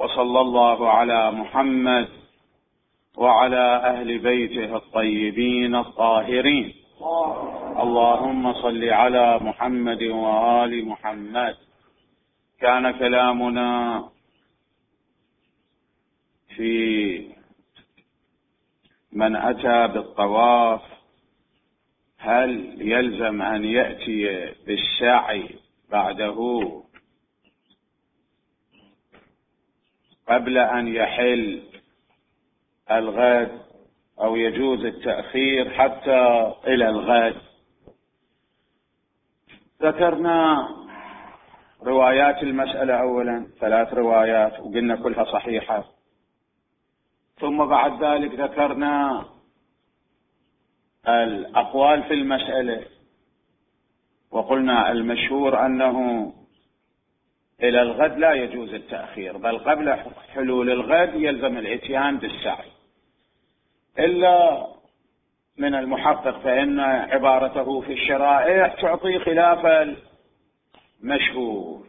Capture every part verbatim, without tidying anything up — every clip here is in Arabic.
وصلى الله على محمد وعلى أهل بيته الطيبين الطاهرين. اللهم صل على محمد وآل محمد. كان كلامنا في من أتى بالطواف هل يلزم أن يأتي بالسعي بعده قبل أن يحل الغد أو يجوز التأخير حتى إلى الغد؟ ذكرنا روايات المسألة أولا، ثلاث روايات وقلنا كلها صحيحة، ثم بعد ذلك ذكرنا الأقوال في المسألة وقلنا المشهور أنه إلى الغد لا يجوز التأخير، بل قبل حلول الغد يلزم الاتيان بالسعي، إلا من المحقق فإن عبارته في الشرائع تعطي خلاف المشهور.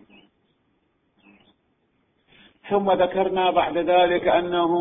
ثم ذكرنا بعد ذلك أنه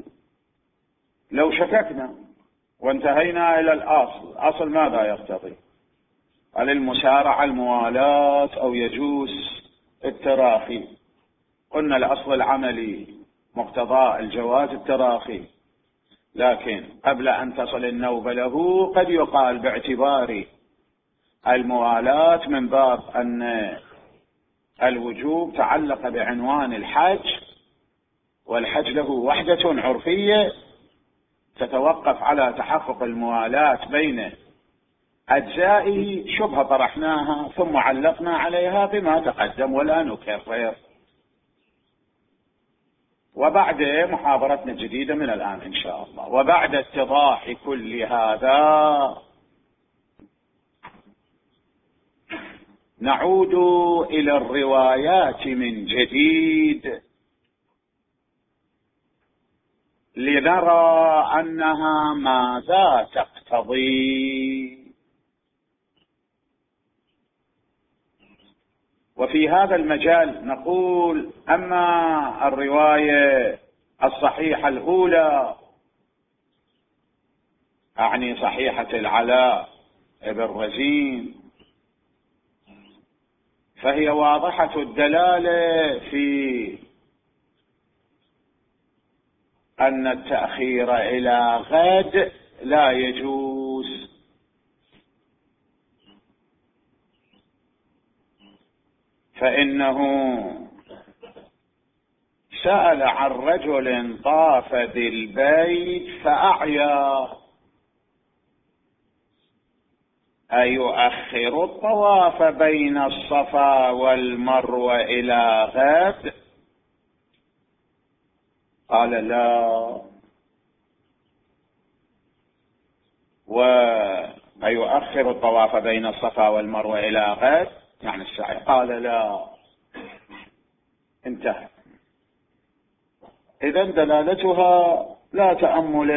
لو شككنا وانتهينا إلى الأصل، أصل ماذا يقتضي؟ هل المسارعة الموالاة أو يجوز التراخي؟ قلنا الأصل العملي مقتضى الجواز التراخي، لكن قبل أن تصل النوبة له قد يقال باعتبار الموالاة من باب أن الوجوب تعلق بعنوان الحج، والحج له وحدة عرفية تتوقف على تحقق الموالاة بين أجزائه، شبهة طرحناها ثم علقنا عليها بما تقدم ولا نكرر، وبعد محاضرتنا الجديدة من الآن إن شاء الله. وبعد اتضاح كل هذا نعود إلى الروايات من جديد لنرى أنها ماذا تقتضي. وفي هذا المجال نقول أما الرواية الصحيحة الأولى، أعني صحيحة العلاء بن رزين، فهي واضحة الدلالة في أن التأخير إلى غد لا يجوز، فإنه سأل عن رجل طاف بالبيت فأعيا أيؤخر الطواف بين الصفا والمروة إلى غد؟ قال لا. وأيؤخر الطواف بين الصفا والمروة إلى غد يعني السعي؟ قال لا. انتهى. إذن دلالتها لا تأمل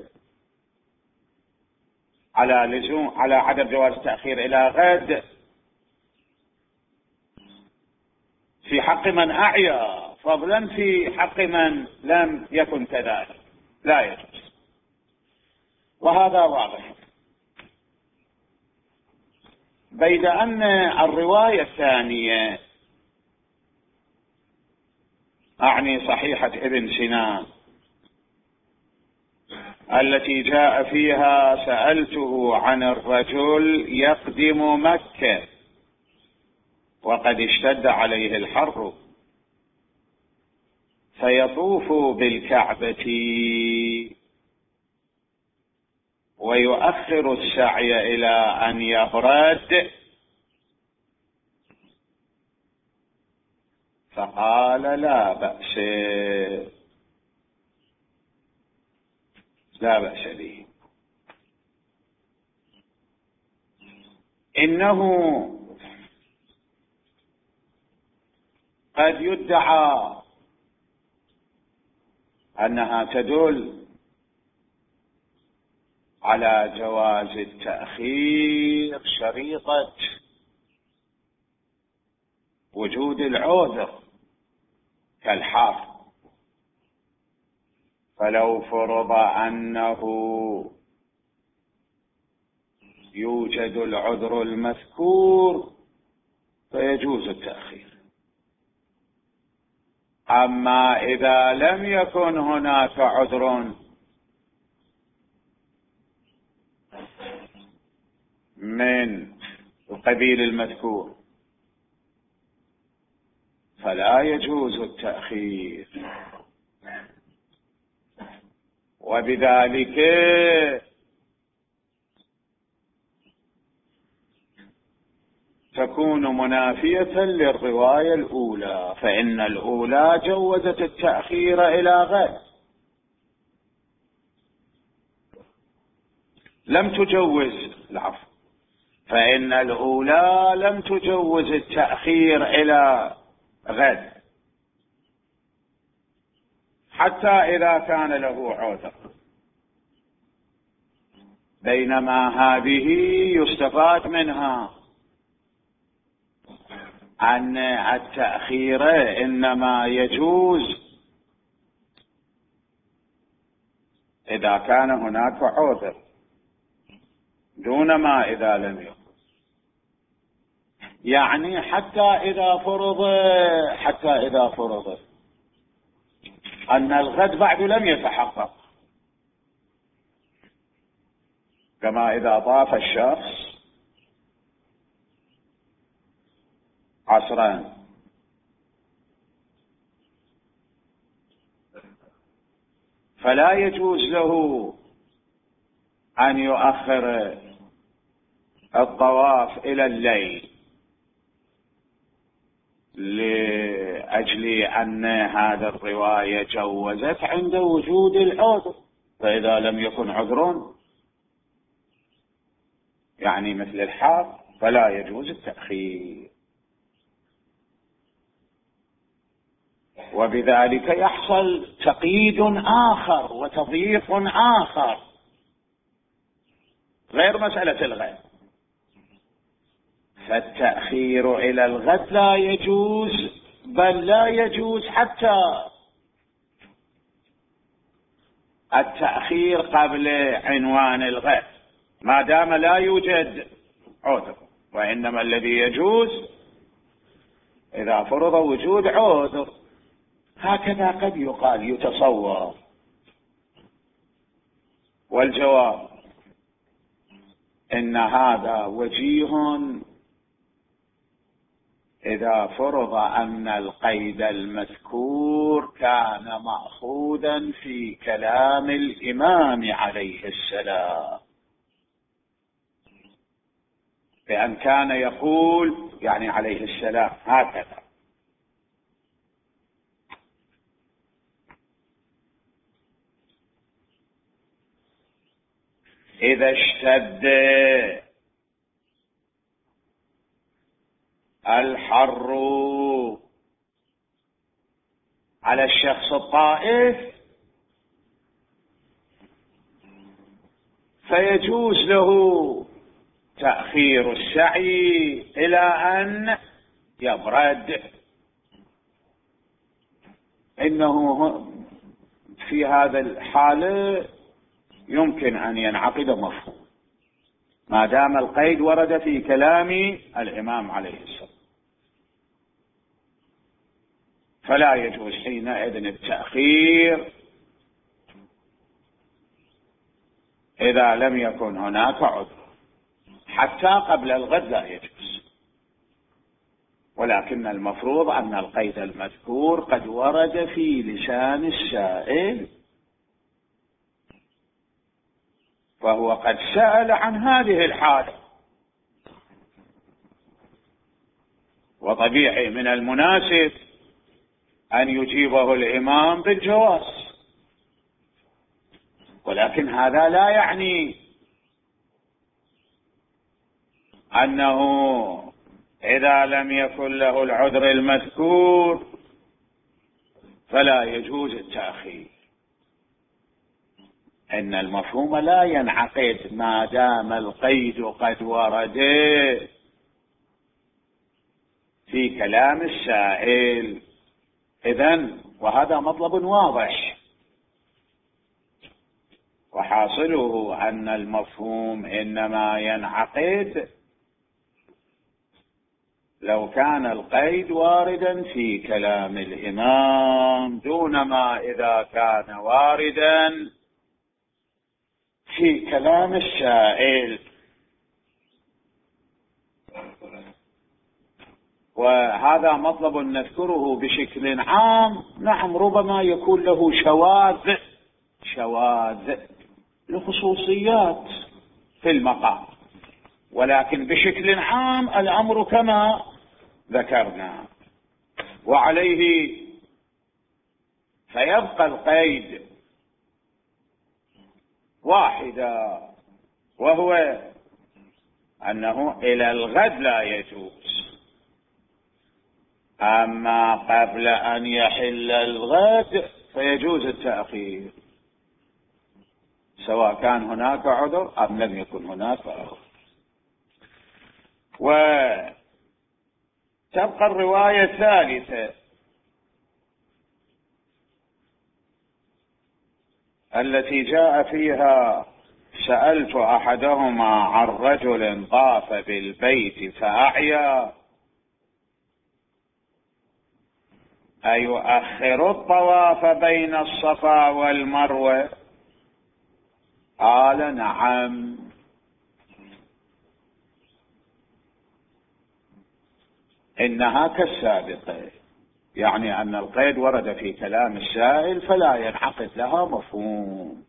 على لزوم على عدم جواز التأخير إلى غد في حق من أعيا، فضلا في حق من لم يكن كذلك لا يجوز، وهذا واضح. بيد أن الرواية الثانية أعني صحيحة ابن سنان التي جاء فيها سألته عن الرجل يقدم مكة وقد اشتد عليه الحر فيطوف بالكعبة ويؤخر السعي إلى أن يبرد، فقال لا بأس لا بأس به. إنه قد يدعى أنها تدل على جواز التأخير شريطة وجود العذر كالحار، فلو فرض أنه يوجد العذر المذكور فيجوز التأخير. أما إذا لم يكن هناك عذر من القبيل المذكور فلا يجوز التأخير. وبذلك تكون منافية للرواية الأولى، فإن الأولى جوزت التأخير إلى غد، لم تجوز العفو فإن الأولى لم تجوز التأخير إلى غد حتى إذا كان له عذر، بينما هذه يستفاد منها أن التأخير إنما يجوز إذا كان هناك عذر دون ما إذا لم يكن. يعني حتى إذا فرض حتى إذا فرض أن الغد بعد لم يتحقق، كما إذا طاف الشخص عصران فلا يجوز له أن يؤخر الطواف إلى الليل لأجل أن هذا الرواية جوزت عند وجود العذر، فإذا لم يكن عذر يعني مثل الحار فلا يجوز التأخير. وبذلك يحصل تقييد آخر وتضييق آخر غير مسألة الغد، فالتأخير إلى الغد لا يجوز، بل لا يجوز حتى التأخير قبل عنوان الغد ما دام لا يوجد عذر، وإنما الذي يجوز إذا فرض وجود عذر. هكذا قد يقال يتصور. والجواب إن هذا وجيه إذا فرض أن القيد المذكور كان مأخوذا في كلام الإمام عليه السلام، بأن كان يقول يعني عليه السلام هكذا: إذا اشتد الحر على الشخص الطائف فيجوز له تأخير السعي إلى أن يبرد. إنه في هذا الحالة يمكن أن ينعقد مفهوم ما دام القيد ورد في كلام الإمام عليه السلام، فلا يجوز حينئذ التأخير إذا لم يكن هناك عذر، حتى قبل الغد لا يجوز. ولكن المفروض أن القيد المذكور قد ورد في لسان السائل، فهو قد سأل عن هذه الحالة، وطبيعي من المناسب أن يجيبه الإمام بالجواز. ولكن هذا لا يعني أنه إذا لم يكن له العذر المذكور فلا يجوز التأخير. إن المفهوم لا ينعقد ما دام القيد قد ورد في كلام السائل. إذن وهذا مطلب واضح وحاصله أن المفهوم إنما ينعقد لو كان القيد واردا في كلام الإمام، دون ما إذا كان واردا في كلام السائل. وهذا مطلب نذكره بشكل عام. نعم، ربما يكون له شواذ شواذ لخصوصيات في المقام، ولكن بشكل عام الأمر كما ذكرنا. وعليه فيبقى القيد واحدا، وهو أنه إلى الغد لا يجوز. أما قبل أن يحل الغد فيجوز التأخير، سواء كان هناك عذر أم لم يكن هناك عذر. وتبقى الرواية الثالثة التي جاء فيها: سألت أحدهما عن رجل طاف بالبيت فأعيا أيؤخر الطواف بين الصفا والمروة؟ قال: نعم. إنها كالسابقة، يعني أن القيد ورد في كلام السائل فلا ينعقد لها مفهوم.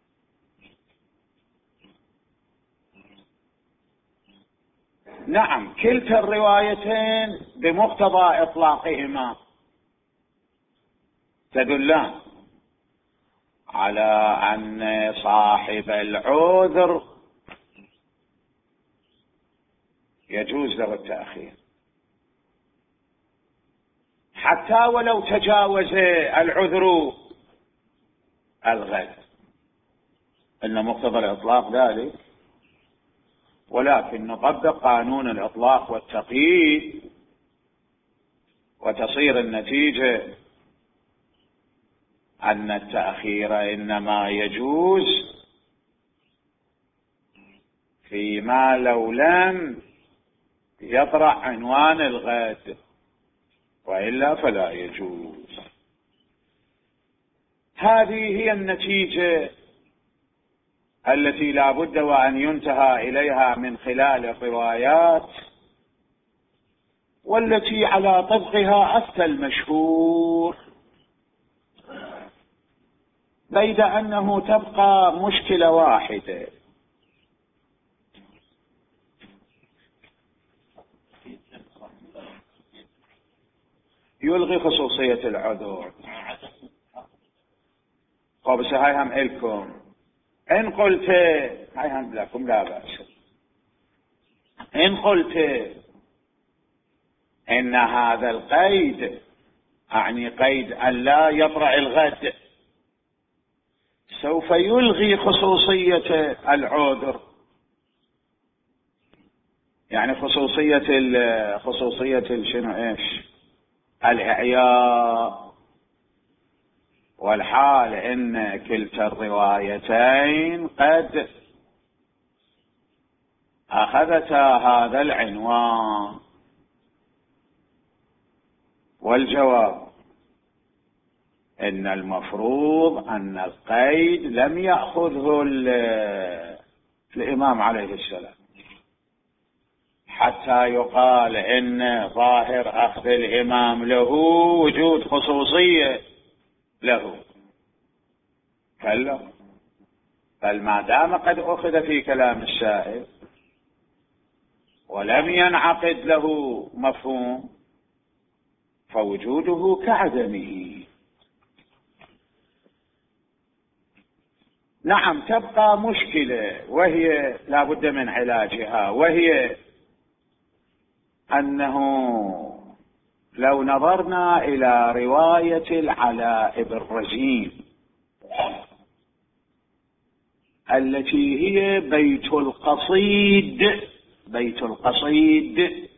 نعم، كلتا الروايتين بمقتضى إطلاقهما تدلان على أن صاحب العذر يجوز له التأخير حتى ولو تجاوز العذر الغد، إن مقتضى الإطلاق ذلك. ولكن نطبق قانون الإطلاق والتقييد وتصير النتيجة أن التأخير إنما يجوز فيما لو لم يطرح عنوان الغد، وإلا فلا يجوز. هذه هي النتيجة التي لا بد وأن ينتهى إليها من خلال الروايات، والتي على طبقها أفتى المشهور، بيد أنه تبقى مشكلة واحدة: يلغي خصوصية العذر. طب هاي هم إلكم، إن قلت هاي هم لكم لا بأس، إن قلت إن هذا القيد أعني قيد أن لا يطرأ الغد سوف يلغي خصوصية العذر، يعني خصوصية خصوصية شنو إيش الإعياء، والحال إن كلتا الروايتين قد أخذتا هذا العنوان. والجواب إن المفروض أن القيد لم يأخذه الإمام عليه السلام حتى يقال إن ظاهر أخذ الإمام له وجود خصوصية له. كلا، بل ما دام قد أخذ في كلام السائل ولم ينعقد له مفهوم فوجوده كعدمه. نعم، تبقى مشكلة وهي لا بد من علاجها، وهي أنه لو نظرنا إلى رواية العلاء بن رزين التي هي بيت القصيد بيت القصيد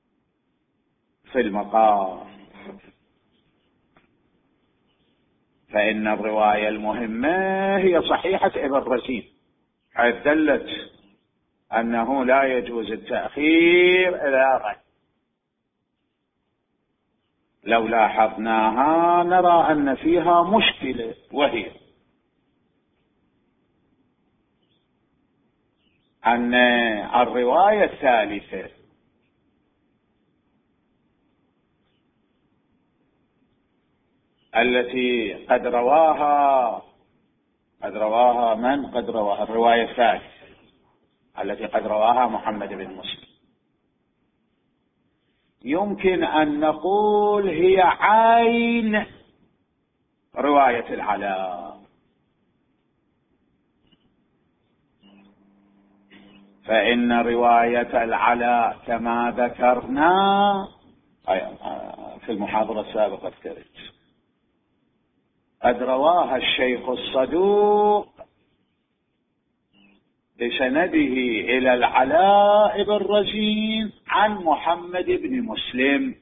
في المقام، فإن الرواية المهمة هي صحيحة ابن رزين، حيث دلت أنه لا يجوز التأخير إلى غد. لو لاحظناها نرى أن فيها مشكلة، وهي أن الرواية الثالثة التي قد رواها قد رواها من قد رواها الرواية الثالثة التي قد رواها محمد بن مسلم، يمكن أن نقول هي عين رواية العلاء، فإن رواية العلاء كما ذكرنا في المحاضرة السابقة ذكرت قد رواها الشيخ الصدوق بسنده إلى العلاء بن رزين عن محمد بن مسلم.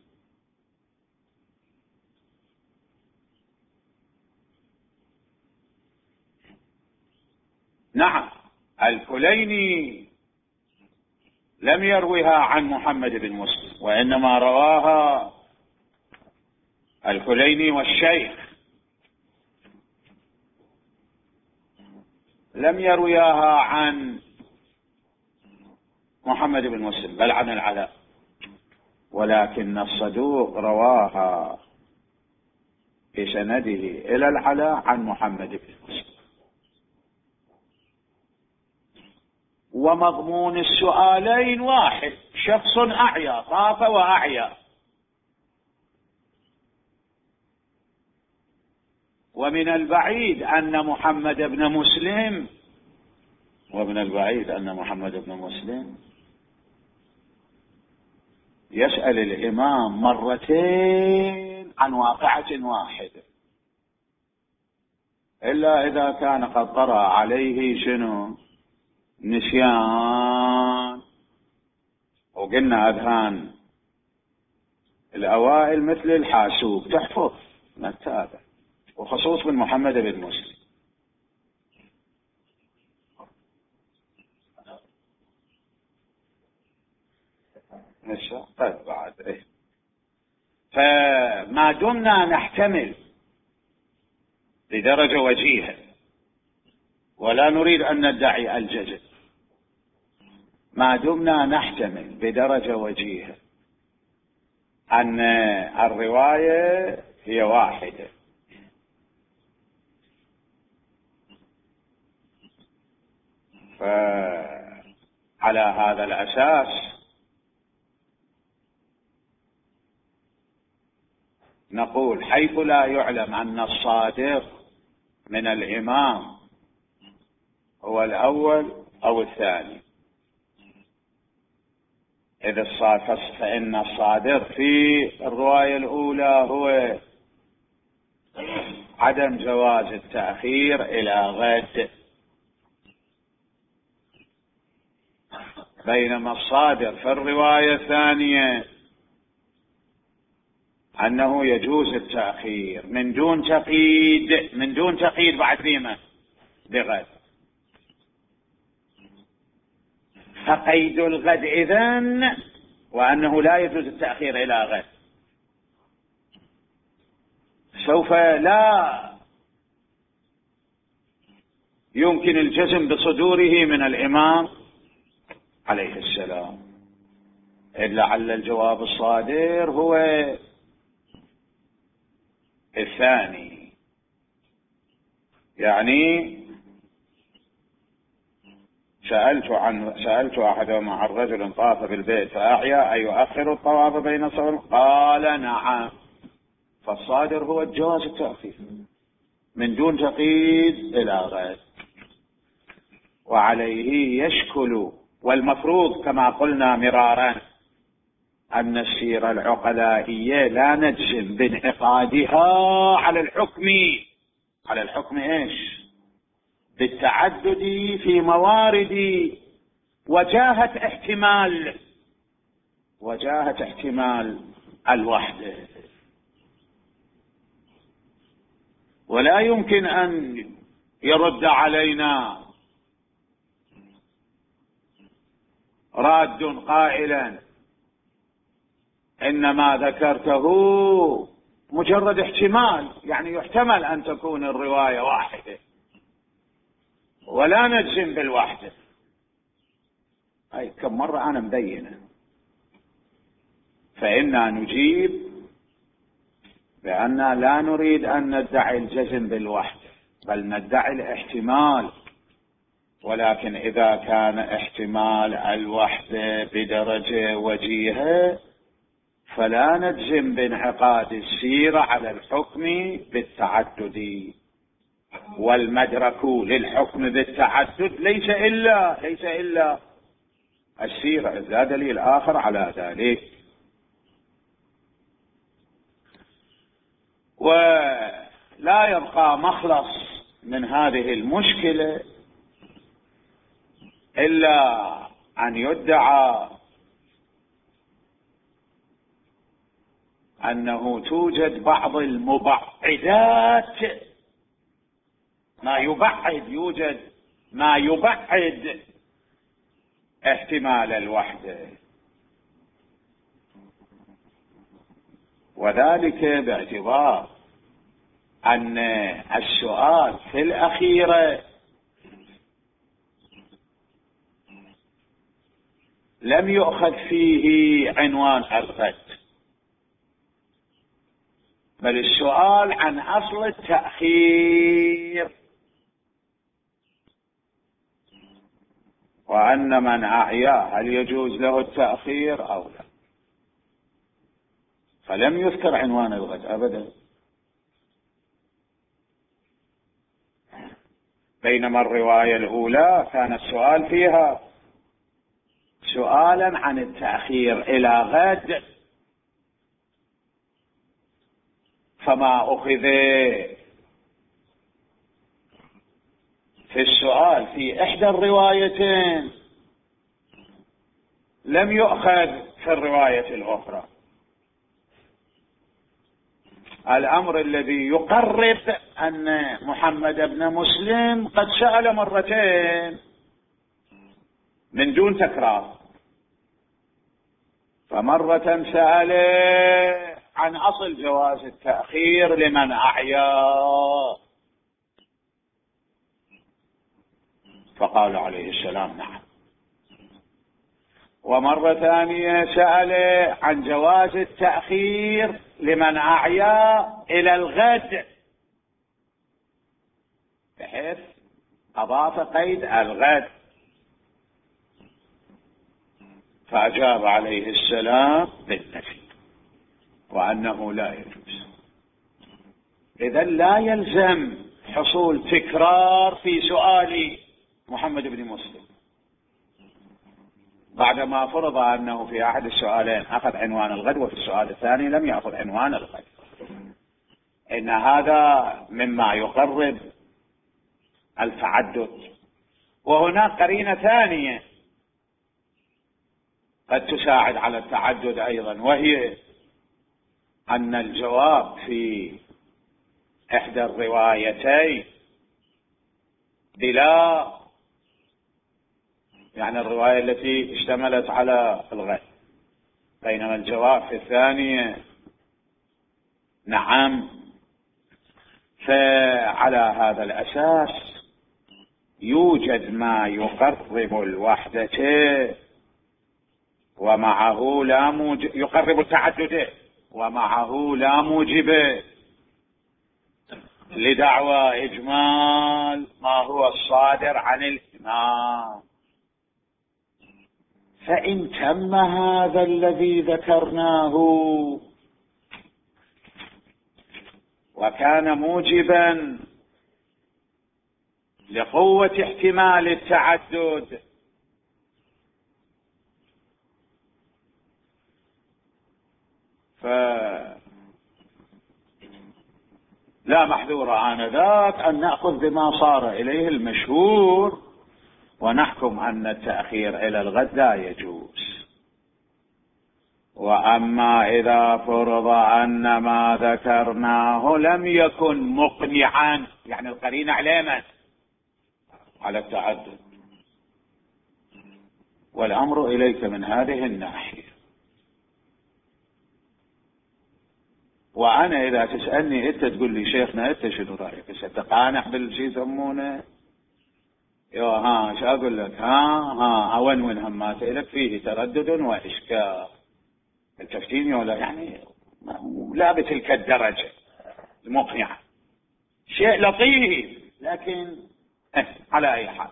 نعم، الكليني لم يروها عن محمد بن مسلم، وإنما رواها الكليني والشيخ، لم يروياها عن محمد بن مسلم بل عن العلاء، ولكن الصدوق رواها بسنده إلى العلاء عن محمد بن مسلم. ومضمون السؤالين واحد، شخص أعيا، طاف وأعيا، ومن البعيد أن محمد بن مسلم ومن البعيد أن محمد بن مسلم يسأل الإمام مرتين عن واقعة واحدة، إلا إذا كان قد طرأ عليه شنو نسيان. وقلنا أذهان الأوائل مثل الحاسوب تحفظ نتابع، وخصوص من محمد بن مسلم. نشا طيب بعد إيه؟ فما دمنا نحتمل بدرجة وجيهة ولا نريد أن ندعي الجزم، ما دمنا نحتمل بدرجة وجيهة أن الرواية هي واحدة، فعلى هذا الأساس نقول حيث لا يعلم أن الصادق من الإمام هو الأول أو الثاني، إذا الصادق فإن الصادق في الرواية الأولى هو عدم جواز التأخير إلى غد، بينما الصادق في الرواية الثانية أنه يجوز التأخير من دون تقييد من دون تقييد بعد فيما بغد. فقيد الغد إذن وأنه لا يجوز التأخير إلى غد سوف لا يمكن الجزم بصدوره من الإمام عليه السلام، إلا على الجواب الصادر هو الثاني. يعني سألت عن سألت أحدهم عن رجل طاف بالبيت فأعيا أي يؤخر الطواف بين الصلاة؟ قال نعم، فالصادر هو الجواز التأخير من دون تقييد إلى غد، وعليه يشكل. والمفروض كما قلنا مرارا أن السيرة العقلائية لا نجزم بانعقادها على الحكم على الحكم إيش بالتعدد في موارد وجاهة احتمال وجاهة احتمال الوحدة. ولا يمكن أن يرد علينا راد قائلا إنما ذكرته مجرد احتمال، يعني يحتمل أن تكون الرواية واحدة ولا نجزم بالوحدة. أي كم مرة أنا مبينة. فإنا نجيب بأن لا نريد أن ندعي الجزم بالوحدة، بل ندعي الاحتمال، ولكن إذا كان احتمال الوحدة بدرجة وجيهة فلا نجزم بانعقاد السيرة على الحكم بالتعدد. والمدرك للحكم بالتعدد ليس إلا ليس إلا السيرة، لا دليل آخر على ذلك. ولا يبقى مخلص من هذه المشكلة إلا أن يدعى أنه توجد بعض المبعدات، ما يبعد يوجد ما يبعد احتمال الوحدة، وذلك باعتبار أن السؤال في الأخيرة لم يؤخذ فيه عنوان الرد، بل السؤال عن أصل التأخير، وأن من أعياه هل يجوز له التأخير أو لا. فلم يذكر عنوان الغد أبدا، بينما الرواية الأولى كان السؤال فيها سؤالا عن التأخير إلى غد، فما أخذ في السؤال في إحدى الروايتين لم يؤخذ في الرواية الأخرى. الأمر الذي يقرب أن محمد بن مسلم قد سأل مرتين من دون تكرار، فمرة سأل عن أصل جواز التأخير لمن أعيا، فقال عليه السلام نعم. ومرة ثانية سأل عن جواز التأخير لمن أعيا إلى الغد، بحيث أضاف قيد الغد، فأجاب عليه السلام بالنفي وأنه لا يجوز. إذن لا يلزم حصول تكرار في سؤال محمد بن مسلم بعدما فرض أنه في أحد السؤالين أخذ عنوان الغد وفي السؤال الثاني لم يأخذ عنوان الغد. إن هذا مما يقرب التعدد. وهناك قرينة ثانية قد تساعد على التعدد أيضا، وهي أن الجواب في إحدى الروايتين بلا، يعني الرواية التي اشتملت على الغد، بينما الجواب في الثانية نعم. فعلى هذا الأساس يوجد ما يقرب الوحدة ومعه لا موجب، يقرب التعدد ومعه لا موجب لدعوى إجمال ما هو الصادر عن الإمام. فإن تم هذا الذي ذكرناه وكان موجبا لقوة احتمال التعدد، فلا محذور آنذاك أن نأخذ بما صار إليه المشهور ونحكم أن التأخير إلى الغد لا يجوز. و وأما إذا فرض أن ما ذكرناه لم يكن مقنعا، يعني القرينة علامة على التعدد، والأمر إليك من هذه الناحية. وأنا إذا تسألني أنت تقول لي شيخنا أنت شنو رأيك؟ ستقانع بالشيء يسمونه يا ها شو أقول لك؟ ها ها أون من همات لك فيه تردد وإشكال، التفتيني ولا يعني لا بتلك الدرجة المقنعة، شيء لطيف لكن اه على أي حال.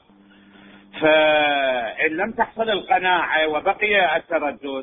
فإن لم تحصل القناعة وبقي التردد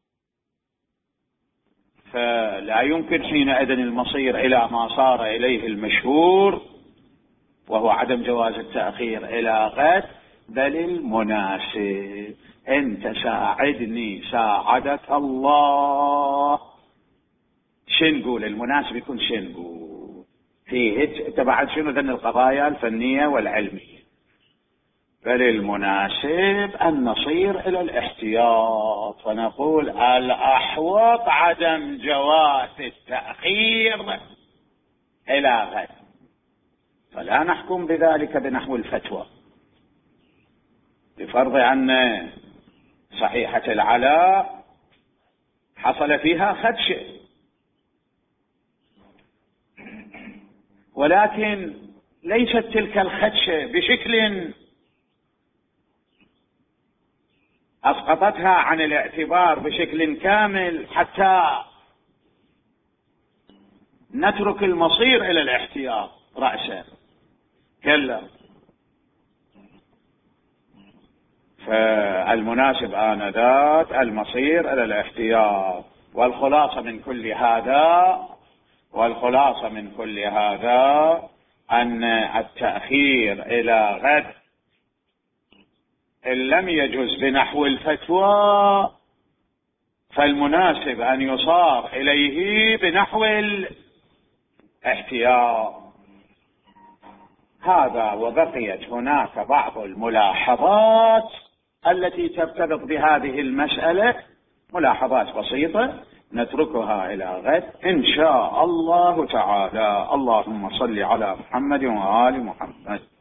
فلا يمكن حينئذ المصير إلى ما صار إليه المشهور، وهو عدم جواز التأخير إلى غد، بل المناسب. أنت ساعدني ساعدك الله. شن نقول المناسب يكون شن نقول فيه تبعد شنو ذن القضايا الفنية والعلمية، بل المناسب أن نصير إلى الاحتياط ونقول الأحوط عدم جواز التأخير إلى غد، فلا نحكم بذلك بنحو الفتوى، بفرض أن صحيحة العلاء حصل فيها خدشة، ولكن ليست تلك الخدشة بشكل أسقطتها عن الاعتبار بشكل كامل حتى نترك المصير إلى الاحتياط رأسا، كلا. فالمناسب آنذاك المصير إلى الاحتياط. والخلاصة من كل هذا والخلاصة من كل هذا أن التأخير إلى غد إن لم يجوز بنحو الفتوى فالمناسب أن يصار إليه بنحو الاحتياط. هذا وبقيت هناك بعض الملاحظات التي ترتبط بهذه المسألة، ملاحظات بسيطة نتركها إلى غد إن شاء الله تعالى. اللهم صل على محمد وآل محمد.